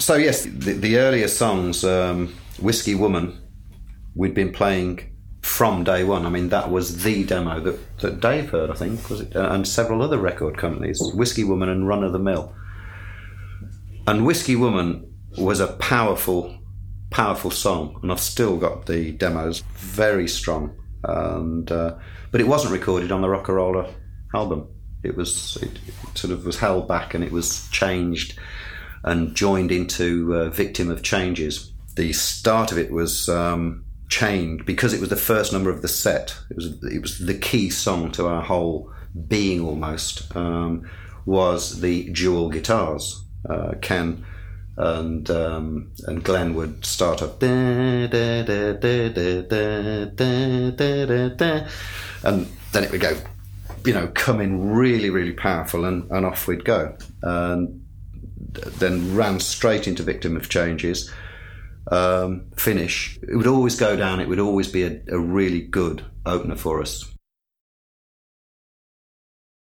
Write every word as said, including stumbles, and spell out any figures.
So yes, the, the earlier songs, um, Whiskey Woman, we'd been playing from day one. I mean, that was the demo that, that Dave heard, I think, was it? And several other record companies, Whiskey Woman and Run of the Mill. And Whiskey Woman was a powerful, powerful song, and I've still got the demos, very strong. And uh, but it wasn't recorded on the Rock-A-Roller album. It was it, it sort of was held back, and it was changed and joined into uh, Victim of Changes. The start of it was um, chained because it was the first number of the set. It was it was the key song to our whole being almost. Um, was the dual guitars. Uh, Ken and um, and Glenn would start up, da, da, da, da, da, da, da, da, da, and then it would go, you know, come in really, really powerful, and, and off we'd go. And then ran straight into Victim of Changes. Um, finish. It would always go down. It would always be a, a really good opener for us.